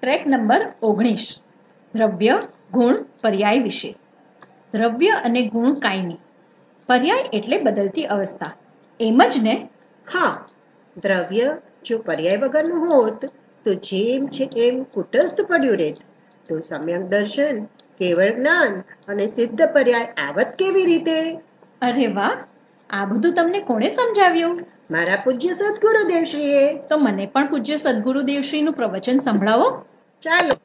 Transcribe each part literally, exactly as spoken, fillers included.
Track number ઓગણીસ દ્રવ્ય ગુણ પર્યાય વિશે। દ્રવ્ય અને ગુણ કાંઈ નહીં, પર્યાય એટલે બદલતી અવસ્થા, એમ જ ને? હા, દ્રવ્ય જો પર્યાય વગરનું હોત તો જેમ છે એમ કુટસ્થ પડ્યું રહેત, તો સમ્યક દર્શન, કેવળ જ્ઞાન અને સિદ્ધ પર્યાય આવત કેવી રીતે? અરે વાહ, આ બધું તમને કોણે સમજાવ્યું? મારા પૂજ્ય સદગુરુદેવશ્રીએ। તો મને પણ પૂજ્ય સદગુરુદેવશ્રીનું પ્રવચન સંભળાવો। ચાલો।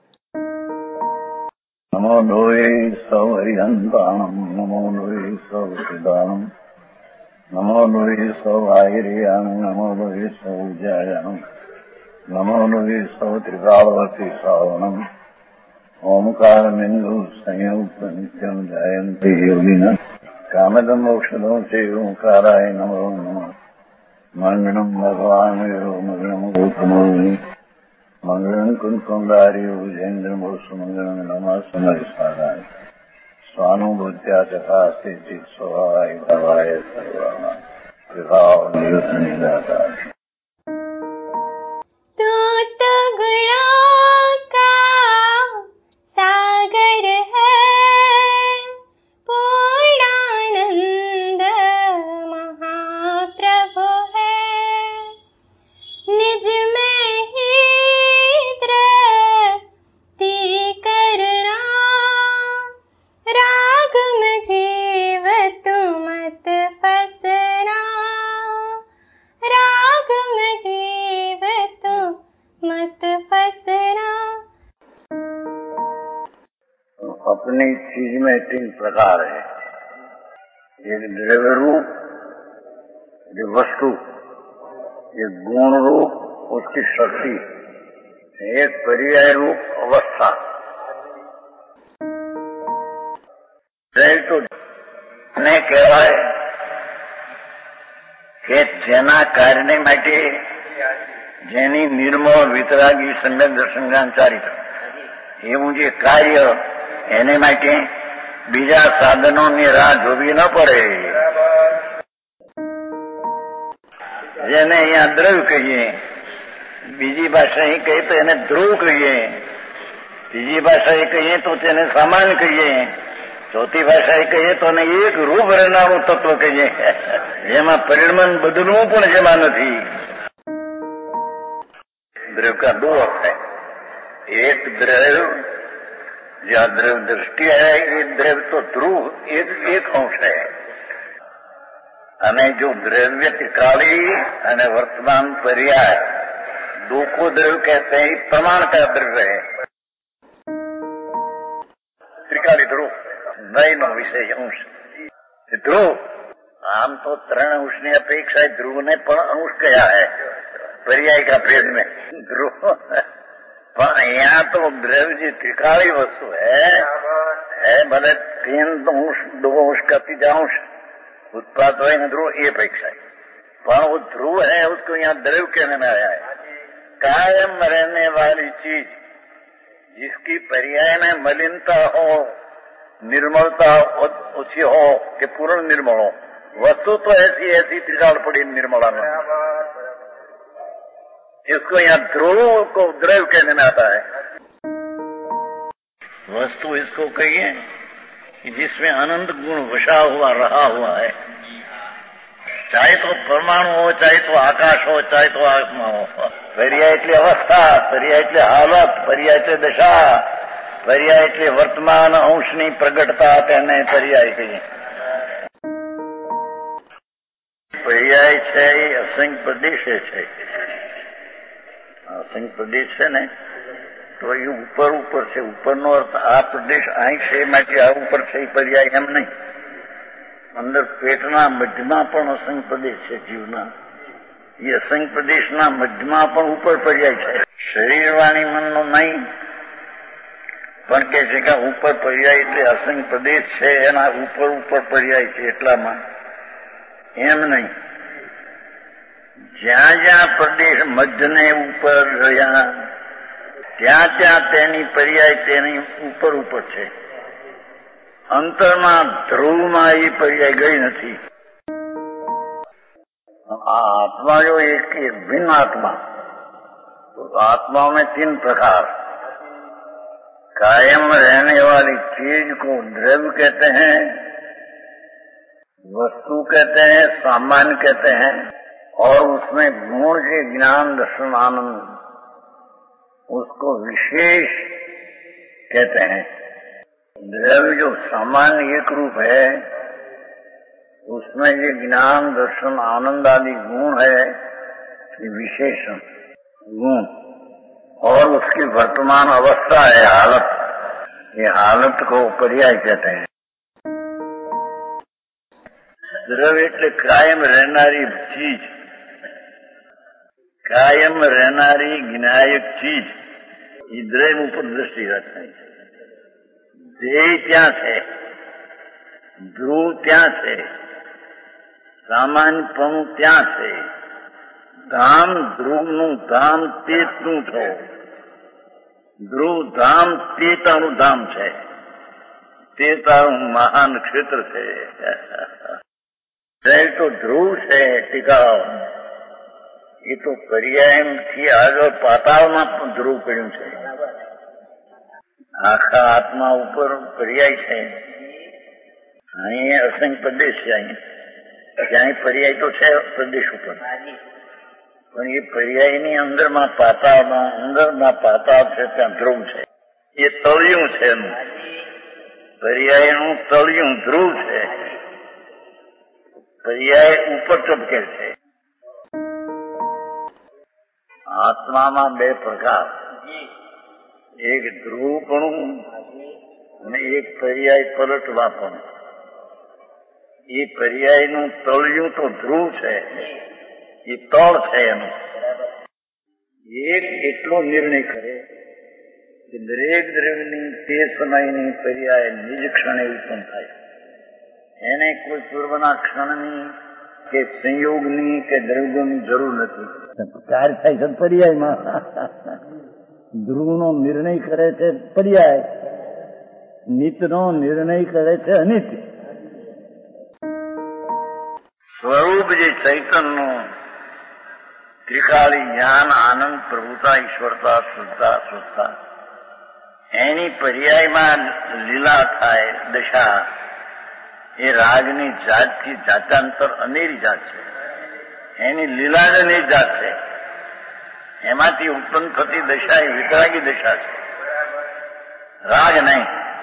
નમો લોહે સૌહરિહંતાણમ, નમો લોહે સૌસિદાનમ, નમો લોહે સૌઆહિર્યાણમ, નમો લોહે સૌજાયાણમ, નમો લોહે સૌ ત્રિકાળવતી સાવણમ, ઓમકાર બિંદુ સંયુક્ત નિત્યમ જયંતિ યોગિના, કામદમ મોક્ષદમ શ્રી ઓંકારાય નમો નમઃ। મંગળમ ભગવાન મંગળમ ગૌતમોની, મંગળમ કુંકુંડાર્ય ભુજેન્દ્રમ સુમંગળમ નમઃ સમરિસારાય, સ્વાનુભૂત્યા ચકાસ્તે ચિત સ્વભાવાય ભવાય સર્વાના વિભાવ નિયુત નિદાતા। सागर है पूर्णानंद महाप्रभु है, निज में ही दृष्टि करना, राग में जीव तू मत फसना, राग में जीव तू मत फसना। अपनी चीज में तीन प्रकार है, एक द्रव्य रूप, एक वस्तु, एक गुण रूप उसकी शक्ति, एक पर्याय रूप अवस्था। तो ने कहेवाय કે જેના કાર્યને માટે જેની નિર્મળ વિતરાગી સમ્યક દર્શન જ્ઞાન ચારિત્ર એવું જે કાર્ય એને માટે બીજા સાધનોની રાહ જોવી ન પડે, જેને અહીંયા દ્રવ્ય કહીએ, બીજી ભાષા એ કહીએ તો એને ધ્રુવ કહીએ, ત્રીજી ભાષા એ કહીએ તો તેને સામાન કહીએ, ચોથી ભાષા એ કહીએ તો એને એક રૂપ રહેનારું તત્વ કહીએ, જેમાં પરિણમન બદલવું પણ જેમાં નથી। द्रव्य का दो अर्थ है, एक द्रव्य जहाँ द्रव्य दृष्टि है, ये द्रव्य तो ध्रुव एक एक अंश है, અને જો દ્રવ્ય ત્રિકાળી અને વર્તમાન पर्याय दो को द्रव्य कहते हैं, प्रमाण का द्रव्य है। त्रिकाली ध्रुव नय नो विषय अंश ध्रुव, आम तो त्रण अंश ની અપેક્ષા ધ્રુવ ને પણ અંશ કયા है पर्याय का भेद में ध्रुव, पर यहाँ तो द्रव्य जी त्रिकाली वस्तु है, है भले तीन अंश दो अंश का तीजांश उत्पाद हो ध्रुव ये अपेक्षा है, पर वो ध्रुव है उसको यहाँ द्रव्य कहने में आया है। कायम रहने वाली चीज जिसकी पर्याय में मलिनता हो, निर्मलता ओछी हो कि पूर्ण निर्मल हो, वस्तु तो ऐसी ऐसी त्रिकाल पड़ी निर्मला में, इसको यहाँ ध्रुव को द्रव्य कहने में आता है। वस्तु इसको कहिए जिसमें अनंत गुण वशा हुआ रहा हुआ है, चाहे तो परमाणु हो, चाहे तो आकाश हो, चाहे तो आत्मा हो। पर्याय એટલે અવસ્થા, पर्याय એટલે હાલત, पर्याय એટલે દશા, पर्याय એટલે વર્તમાન અંશની પ્રગટતા, તેને पर्याय કહીએ। पर्याय છે એ અસંખ્ય પ્રદેશે છે, અસંખ્ય પ્રદેશ છે ને તો એ ઉપર ઉપર છે, ઉપરનો અર્થ આ પ્રદેશ અહીં છે માટે આ ઉપર છે એ પર્યાય એમ નહીં, અંદર પેટના મધ્યમાં પણ અસંખ્ય પ્રદેશ છે જીવના, એ અસંખ્ય પ્રદેશના મધ્યમાં પણ ઉપર પર્યાય છે। શરીર વાણી મનનો નહીં, પણ કે છે કે ઉપર પર્યાય એટલે અસંખ્ય પ્રદેશ છે એના ઉપર ઉપર પર્યાય છે એટલામાં, એમ નહીં। જ્યાં જ્યાં પ્રદેશ મધ્યને ઉપર રહ્યા ત્યાં ત્યાં તેની પર્યાય તેની ઉપર ઉપર છે, અંતરમાં ધ્રુવમાં એ પર્યાય ગઈ નથી। आत्मा जो एक, एक भिन्न आत्मा, तो आत्माओं में तीन प्रकार, कायम रहने वाली चीज को द्रव्य कहते हैं, वस्तु कहते हैं, सामान्य कहते हैं, और उसमें गुण के ज्ञान दर्शन आनंद उसको विशेष कहते हैं। द्रव्य जो सामान्य एक रूप है, उसमें ये ज्ञान दर्शन आनंद आदि गुण है, ये विशेषण गुण, और उसकी वर्तमान अवस्था है हालत, ये हालत को पर्याय कहते हैं। द्रव्य એટલે કાયમ રહેનારી ચીજ, કાયમ રહેનારી જ્ઞાયક ચીજ, એ દ્રવ્ય ઉપર દ્રષ્ટિ રાખવાની છે. ધ્યેય ત્યાં છે, ધ્રુવ ત્યાં છે, સામાન્યપણું ત્યાં છે. ધામ ધ્રુવનું ધામ તેજનું છો, ધ્રુવ ધામ તે તારું ધામ છે, તે તારું મહાન ક્ષેત્ર છે. તો ધ્રુવ છે ટીકાઓ, એ તો પર્યાયથી આગળ પાતાળમાં પણ ધ્રુવ પડ્યું છે. આખા આત્મા ઉપર પર્યાય છે. અહીં અસંખ્ય પ્રદેશ છે, અહીં ત્યાં પર્યાય તો છે પ્રદેશ ઉપર, પણ એ પર્યાયની અંદરમાં પાતાળમાં અંદરના પાતાળ છે ત્યાં ધ્રુવ છે. એ તળિયું છે એનું, પર્યાયનું તળિયું ધ્રુવ છે. પર્યાય ઉપર ટપકે છે. આત્મામાં બે પ્રકાર, એક ધ્રુવપણું અને એક પર્યાય પલટવાપણું. એ પર્યાયનું તળિયું તો ધ્રુવ છે, એ તળ છે એનું. એક એટલો નિર્ણય કરે કે દરેક દ્રવ્યની તે સમયની પર્યાય નિજ ક્ષણે ઉત્પન્ન થાય. એને કોઈ પૂર્વના ક્ષણની કે સંયોગની કે દ્રવ્યોની જરૂર નથી. કાર્ય થાય છે પર્યાયમાં. ધ્રુવનો નિર્ણય કરે છે પર્યાય, નિત્યનો નિર્ણય કરે છે અનિત્ય. સ્વરૂપ જે ચૈતન્યનું ત્રિકાળી જ્ઞાન આનંદ પ્રભુતા ઈશ્વરતા શુદ્ધતા શુદ્ધતા, એની પર્યાયમાં લીલા થાય દશા, એ રાગની જાતથી જાત્યાંતર અનેરી જાત છે. એની લીલાની જાત છે. એમાંથી ઉત્પન્ન થતી દશા એ વિતરાગી દશા છે, રાગ નહીં.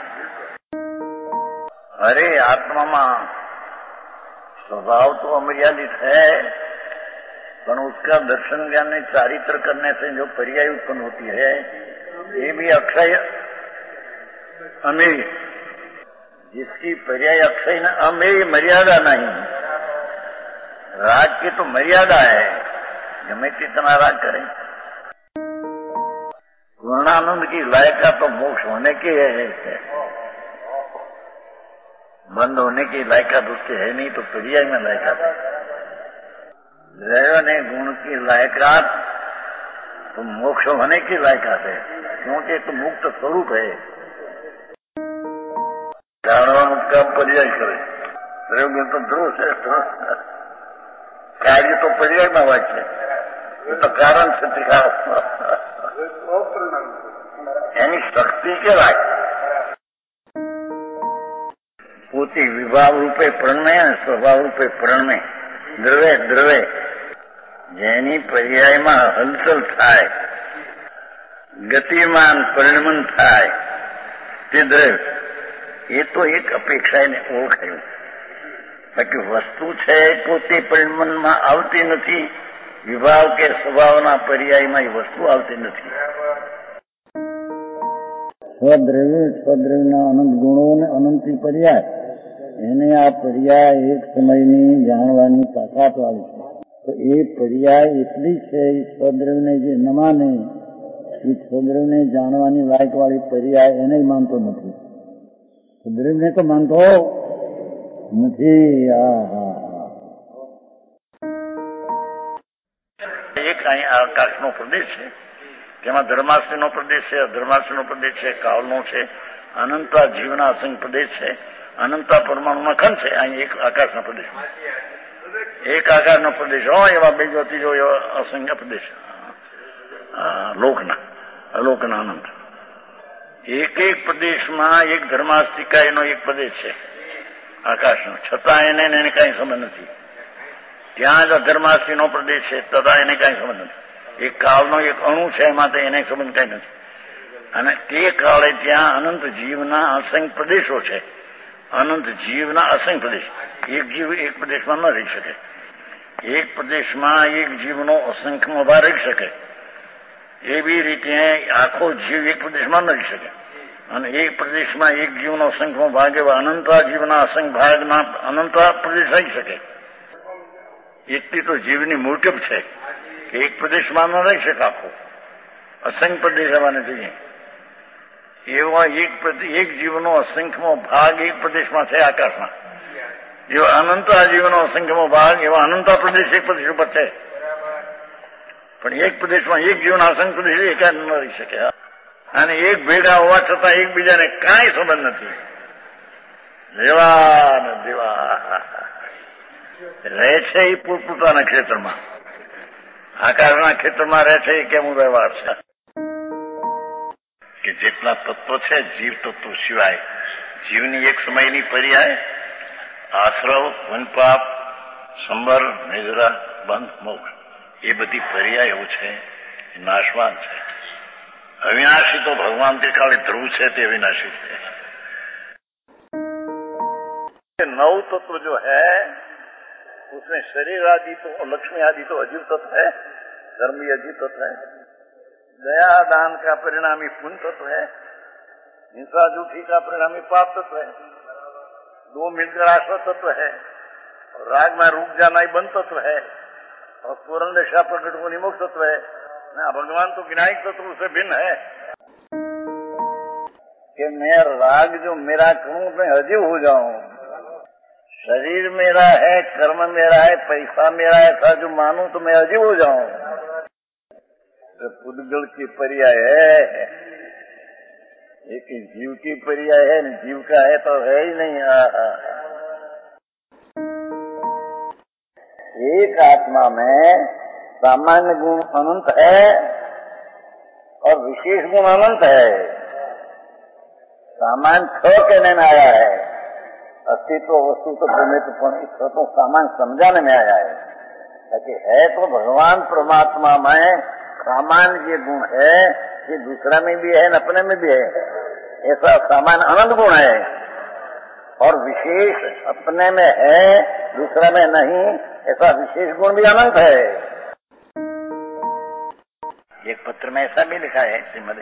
अरे आत्मा में स्वभाव तो अमर्यादित है, पर उसका दर्शन ज्ञान चारित्र करने से जो पर्याय उत्पन्न होती है ये भी अक्षय अमेय, जिसकी पर्याय अक्षय न अमेय मर्यादा नहीं. राग की तो मर्यादा है, गमे कितना राग करें. पूर्णानंद की लायका तो मोक्ष होने की है, बंद होने की लायका तो उसकी है नहीं, तो पर्याय में लायकात है. द्रव्य गुण की लायकात तो मोक्ष होने की लायकात है, क्योंकि तो मुक्त स्वरूप है. जाणવાનું का पर्याय करे. द्रव्य तो ध्रुव है, कार्य तो पर्याय में वाच्य, ये तो कारण से दिखाओ. यानी शक्ति के लायक પોતે વિભાવ રૂપે પ્રણમે અને સ્વભાવ રૂપે પ્રણમે દ્રવે દ્રવે જેની પર્યાયમાં હલચલ થાય, ગતિમાન પરિણમન થાય તે દ્રવ્ય, એ તો એક અપેક્ષા એને ઓળખાયું. બાકી વસ્તુ છે પોતે પરિણમનમાં આવતી નથી, વિભાવ કે સ્વભાવના પર્યાયમાં એ વસ્તુ આવતી નથી. સ્વદ્રવ્ય સ્વદ્રવ્યના અનંત ગુણો અને અનંતી પર્યાય, એને આ પર્યાય એક સમયની જાણવાની તાકાત વાળી છે. તો એ પર્યાય એટલી છે, એ સ્વદ્રવ્યને જે ન માને એ સ્વદ્રવ્યને જાણવાની લાયક વાળી પર્યાય એને માનતો નથી. સ્વદ્રવ્યને તો માનતો નથી. એક અહીંયા આકાશનો પ્રદેશ છે, તેમાં ધર્માશ્રયનો પ્રદેશ છે, અધર્માશ્રયનો પ્રદેશ છે, કાળનો છે, અનંતા જીવના અસંખ્ય પ્રદેશ છે, અનંતા પરમાણુમાં ખંડ છે. અહીં એક આકાશનો પ્રદેશ, એક આકાશનો પ્રદેશ હોય એવા બીજો ત્રીજો એવા અસંખ્ય પ્રદેશ લોકના અલોકના અનંત. એક એક પ્રદેશમાં એક ધર્માસ્તિકાયનો એક પ્રદેશ છે આકાશનો, છતાં એને એને કઈ સંબંધ નથી. ત્યાં જ અધર્માસ્તીનો પ્રદેશ છે, તથા એને કઈ સંબંધ નથી. એક કાળનો એક અણુ છે, એમાં તો એને સંબંધ કઈ નથી. અને તે કાળે ત્યાં અનંત જીવના અસંખ્ય પ્રદેશો છે. અનંત જીવના અસંખ્ય પ્રદેશ. એક જીવ એક પ્રદેશમાં ન રહી શકે. એક પ્રદેશમાં એક જીવનો અસંખ્યમાં ભાગ રહી શકે. એવી રીતે આખો જીવ એક પ્રદેશમાં ન રહી શકે. અને એક પ્રદેશમાં એક જીવનો અસંખ્યમાં ભાગ એવા અનંતા જીવના અસંખ્ય ભાગના અનંતા પ્રદેશ રહી શકે. એટલી તો જીવની મૂર્ખપ છે કે એક પ્રદેશમાં ન રહી શકે. આખો અસંખ્ય પ્રદેશ આવવાને જોઈએ. એવા એક એક જીવનો અસંખ્યમો ભાગ એક પ્રદેશમાં છે આકાશમાં. એવા અનંતા જીવનો અસંખ્યમો ભાગ એવા અનંતા પ્રદેશ એક પ્રદેશ ઉપર છે. પણ એક પ્રદેશમાં એક જીવના અસંખ્ય પ્રદેશ એકાદ ન રહી શકે. અને એક ભેગા હોવા છતાં એકબીજાને કાંઈ સંબંધ નથી. દેવા ને દેવા રહે છે એ પોતપોતાના ક્ષેત્રમાં. આકાશના ક્ષેત્રમાં રહે છે એ કેમ વ્યવહાર છે કે જેટલા તત્વો છે જીવ તત્વો સિવાય જીવની એક સમયની પર્યાય આશ્રવ, વનપાપ, સંબર, નિદ્રા, બંધ, મોક્ષ એ બધી પર્યાયો છે એ નાશવાન છે. अविनाशी तो भगवान के काले ध्रुव है, ते अविनाशी है। नौ तत्व जो है उसमें शरीर आदि तो लक्ष्मी आदि तो अजीव तत्व है, धर्मी अजीव तत्व है, दया दान का परिणामी पुण्य तत्व है, हिंसा झूठी का परिणामी पाप तत्व है, दो मिलकर आश्रय तत्व है, और राग में रुक जाना ही बंद तत्व है, और पूर्ण दशा प्रकट होनी मोक्ष तत्व है। ना भगवान तो ज्ञानिक तत्व से भिन्न है कि मैं राग जो मेरा करूं मैं अजीब हो जाऊं, शरीर मेरा है, कर्म मेरा है, पैसा मेरा है, ऐसा जो मानूं तो मैं अजीब हो जाऊं। तो पुद्गल की पर्याय है, एक जीव की पर्याय है, जीव का है तो है ही नहीं। एक आत्मा में सामान्य गुण अनंत है और विशेष गुण अनंत है। सामान्य छ कहने में आया है, अस्तित्व वस्तु तो प्रमित तो सामान्य समझाने में आया है, ताकि है तो भगवान परमात्मा में सामान्य ये गुण है, ये दूसरा में भी है न अपने में भी है। ऐसा सामान्य अनंत गुण है और विशेष अपने में है दूसरा में नहीं, ऐसा विशेष गुण भी अनंत है। एक पत्र में ऐसा भी लिखा है श्रीमद,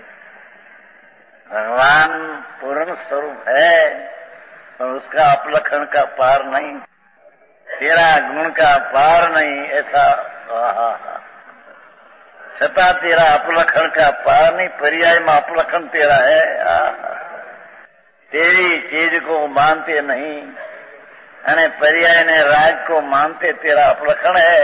भगवान पूर्ण स्वरूप है और उसका अपलक्षण का पार नहीं, तेरा गुण का पार नहीं, ऐसा छता तेरा अपलक्षण का पार नहीं, पर्याय में अपलक्षण तेरा है। तेरी चीज को मानते नहीं અને पर्याय ने राग को मानते तेरा अपलक्षण है।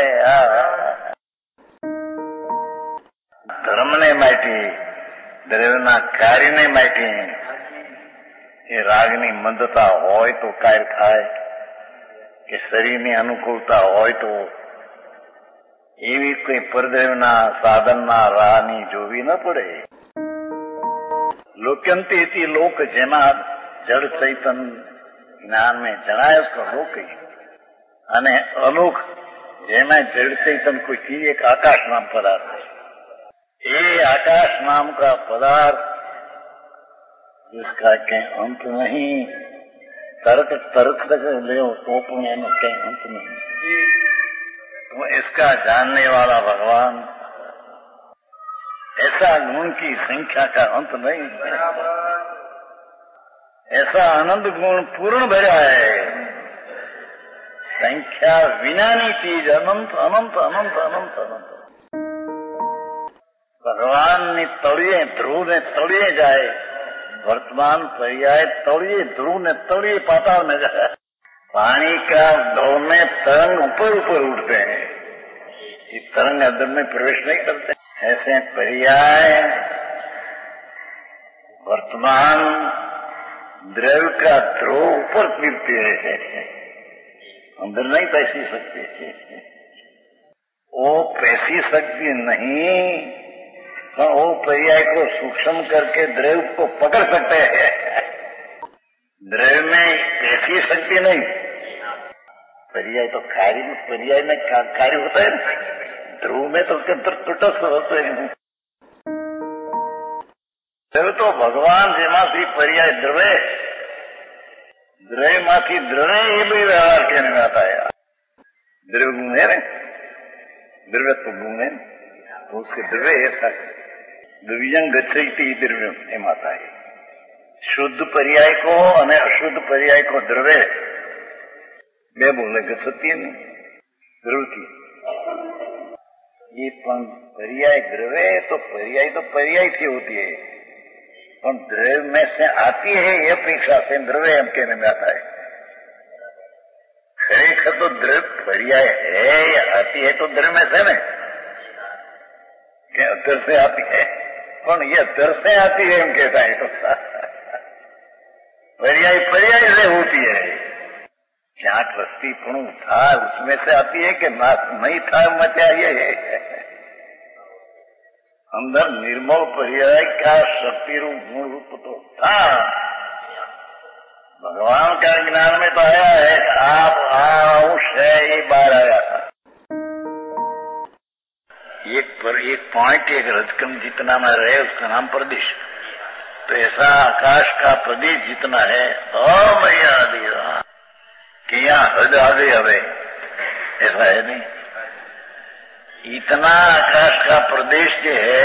धर्म ने माटी द्रव्यना कार्य ने माटी ये रागनी मंदता होय तो कार्य थाय कि शरीरनी अनुकूलता होय तो एवी कोई परद्रव्यना साधनना राहनी जोवी न पड़े। लोक्यंती लोक जेमा जड़ चैतन ज्ञान में जनाय उसको लोक अने अलोक जेमा जड़ चैतन कोई चीज एक आकाश नाम पदार्थ है। ये आकाश नाम का पदार्थ जिसका कहीं अंत नहीं, तर्क तर्क तक ले तो कहीं अंत नहीं, तो इसका जानने वाला भगवान, ऐसा गुण की संख्या का अंत नहीं है, ऐसा अनंत गुण पूर्ण भरा है, संख्या विनानी चीज अनंत अनंत अनंत अनंत अनंत। भगवान ने तड़िए ध्रुव ने तड़िए जाए, वर्तमान पर्याय तड़िए ध्रुव ने तड़िए पाताल में जाए। पानी का दौर में तरंग ऊपर ऊपर उठते हैं, ये तरंग अंदर में प्रवेश नहीं करते। ऐसे पर्याय वर्तमान द्रव्य का ध्रुव ऊपर गिरते हैं, अंदर नहीं पैसी सकते। वो पैसी सकती नहीं पर वो पर्याय को सूक्ष्म करके द्रव्य को पकड़ सकते हैं। द्रव्य में ऐसी शक्ति नहीं। पर्याय तो कार्य पर्याय में कार्य होता है ना, ध्रुव में तो તટસ્થ હોતો है। દ્રવ્ય તો ભગવાન જેમાંથી પર્યાય દ્રવ્ય द्रव्य माथी द्रव्य ये भी व्यवहार कहने में आता है। द्रव्य गुण है ना, द्रव्यत्व गुण है, तो उसके द्रव्य ऐसा द्रव्यं गच्छति द्रव्य एम आता है। शुद्ध पर्याय को અને અશુદ્ધ पर्याय को द्रव्य બે બોલે ગच्छति नहीं द्रव्य ये पर्याय द्रव्य तो पर्याय तो पर्याय थी होती है, पर द्रव्य में से आती है ये अपेक्षा से द्रव्य हम कहने में आता है। खरेखर तो द्रव्य पर्याय है या आती है तो द्रव्य में से न क्या अतर से आती है, पर ये अतर से आती है हम कहता है तो पर्याय पर्याय से होती है। क्या वस्ती पण था उसमें से आती है कि नहीं था मचा ये है। अंदर निर्मल पर्याय का शक्ति रूप गुण रूप तो था। भगवान का ज्ञान में तो आया है आप अंश है ये बाहर आया था। एक पर एक पॉइंट एक रजकम जितना में रहे उसका नाम प्रदेश, तो ऐसा आकाश का प्रदेश जितना है अमर्याद कि यहाँ हद आ गई हवे, ऐसा है नहीं। इतना आकाश का प्रदेश जो है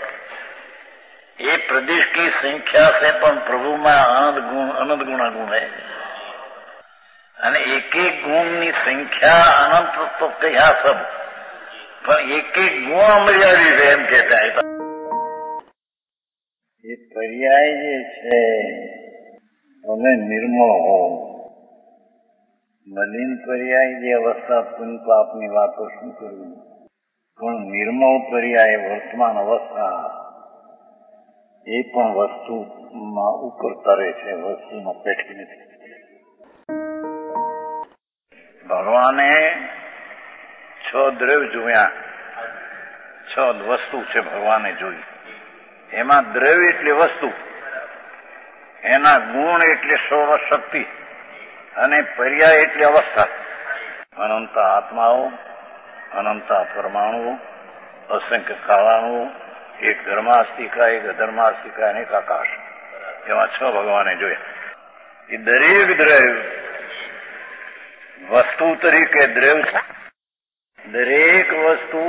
ये प्रदेश की संख्या से पण प्रभु में अनंत गुण अनंत गुणागुण है, અને એક એક ગુણની સંખ્યા અનંત તો કયા સબ, પણ એક એક ગુણ અમર્યાદિત છે એમ કહેતા है। એ પર્યાય જે છે તમે નિર્મળ હો, મલિન પર્યાય જે અવસ્થા પુન પાપની વાતો શું કરવી, પણ નિર્મળ પર્યાય વર્તમાન અવસ્થા એ પણ વસ્તુમાં ઉપર તરે છે, વસ્તુમાં પેઠી નથી। ભગવાને છ દ્રવ્ય જોયા, છ વસ્તુ છે ભગવાને જોઈ, એમાં દ્રવ્ય એટલે વસ્તુ, એના ગુણ એટલે સર્વશક્તિ અને પર્યાય એટલે અવસ્થા। અનંત આત્માઓ, અનંત પરમાણુઓ, અસંખ્ય કારણો, એક ધર્માસ્તિકા એક અધર્માસ્તિકા અને એક આકાશ, એમાં છ ભગવાને જોયા। એ દરેક દ્રવ્ય વસ્તુ તરીકે દ્રવ્ય છે, દરેક વસ્તુ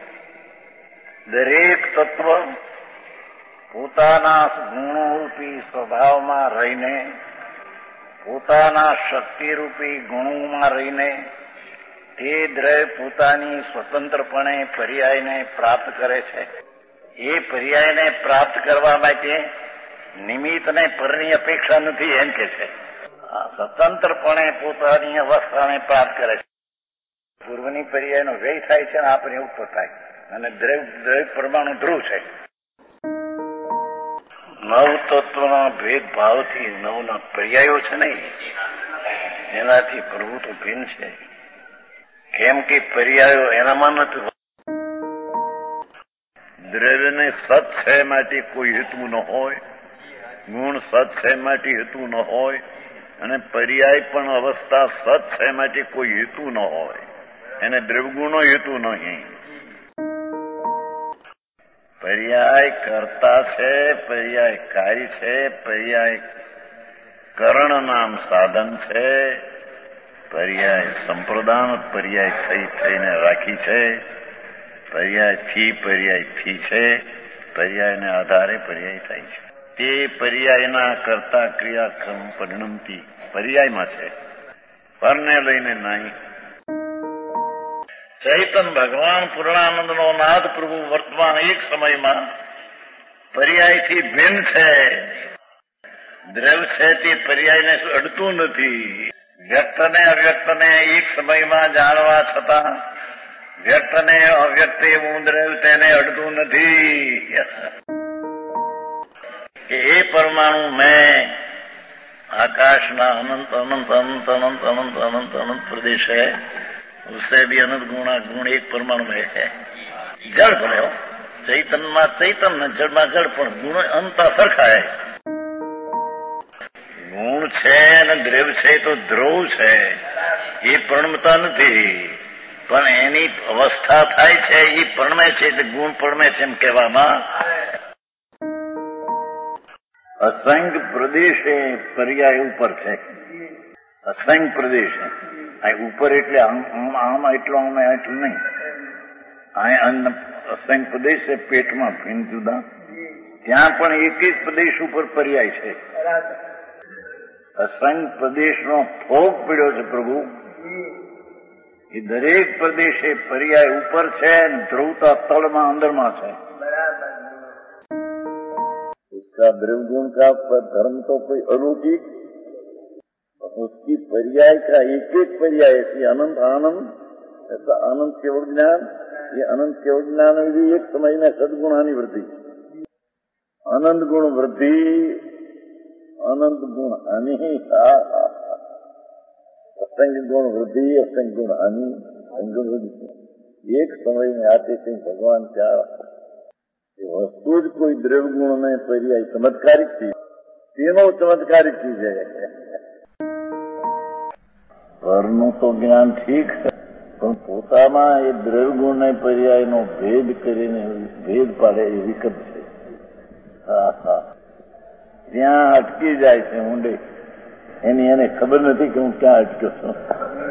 દરેક તત્વ પોતાના ગુણોરૂપી સ્વભાવમાં રહીને, પોતાના શક્તિરૂપી ગુણોમાં રહીને તે દ્રવ્ય પોતાની સ્વતંત્રપણે પર્યાયને પ્રાપ્ત કરે છે। એ પર્યાયને પ્રાપ્ત કરવા માટે નિમિત્તને પરની અપેક્ષા નથી એમ કે છે, સ્વતંત્રપણે પોતાની અવસ્થાને પ્રાપ્ત કરે છે। પૂર્વની પર્યાયનો વ્યય થાય છે અને આપણે ઉપર થાય, અને દ્રવ્ય દ્રવ્ય પરમાણુ ધ્રુવ છે। નવ તત્વના ભેદભાવથી નવના પર્યાયો છે ને એનાથી પ્રભુ તો ભિન્ન છે, કેમ કે પર્યાયો એનામાં નથી। દ્રવ્યને સત છે માટે કોઈ હેતુ ન હોય, ગુણ સત છે માટે હેતુ ન હોય, અને પર્યાય પણ અવસ્થા સત છે માટે કોઈ હેતુ ન હોય, એને દ્રવ્યગુણનો હેતુ નહીં। પર્યાય કર્તા છે, પર્યાય કાર્ય છે, પર્યાય કરણ નામ સાધન છે, પર્યાય સંપ્રદાન પર્યાય થઈ થઈને રાખી છે, પર્યાયથી પર્યાયથી છે, પર્યાયને આધારે પર્યાય થાય છે। તે પર્યાયના કરતા ક્રિયાક્રમ પરિણમતી પર્યાયમાં છે, પરને લઈને નહીં। ચૈતન ભગવાન પૂર્ણાનંદનો નાદ પ્રભુ વર્તમાન એક સમયમાં પર્યાયથી ભિન્ન છે। દ્રવ્ય છે તે પર્યાયને અડતું નથી। વ્યક્તને અવ્યક્તને એક સમયમાં જાણવા છતાં વ્યક્તને અવ્યક્ત એવું દ્રવ્ય તેને અડતું નથી। એ પરમાણુ મેં आकाशना अनंत अनंत अनंत अनंत अनंत अनंत अनंत प्रदेश है, उससे भी अनंत गुणा गुण एक परमाणु में है। जड़ बने हो ચૈતનમાં ચૈતન્ય, જળમાં જળ, પણ ગુણ અંતા સરખા. ગુણ છે અને દ્રવ છે તો ધ્રુવ છે, એ પરણમતા નથી, પણ એની અવસ્થા થાય છે એ પરણમે છે, એટલે ગુણ પરણમે છે એમ કહેવામાં. અસંગ પ્રદેશે પર્યાય ઉપર છે. અસંગ પ્રદેશ આ ઉપર એટલે આમ આમ એટલો આમ એટલું નહીં. આ અસંગ પ્રદેશ છે પેટમાં ભિન્ન જુદા, ત્યાં પણ એક જ પ્રદેશ ઉપર પર્યાય છે. અસંગ પ્રદેશનો ભોગ પીડ્યો છે પ્રભુ, એ દરેક પ્રદેશે પર્યાય ઉપર છે, ધ્રુવતા તળમાં અંદરમાં છે. उसका द्रव्य गुण का धर्म तो कोई अलौकिक, उसकी पर्याय का एक एक पर्याय ऐसी अनंत आनंद, ऐसा अनंत केवल ज्ञान, ये अनंत केवल ज्ञान में भी एक समय में सदगुणानी वृद्धि, अनंत गुण वृद्धि, अनंत गुण हानि, असंग गुण वृद्धि, असंग गुण हानि, गुण वृद्धि एक समय में आते थे. भगवान क्या वस्तु ज कोई द्रव्य गुण में पर्याय चमत्कारिक चीज, तीनों चमत्कारिक चीज है. પરનું તો જ્ઞાન ઠીક છે, પણ પોતામાં એ દ્રવ્ય ગુણ ને પર્યાયનો ભેદ કરીને ભેદ પાડે એ વિકલ્પ છે. હા હા, ત્યાં અટકી જાય છે ઊંડે, એની એને ખબર નથી કે હું ક્યાં અટક્યો છું.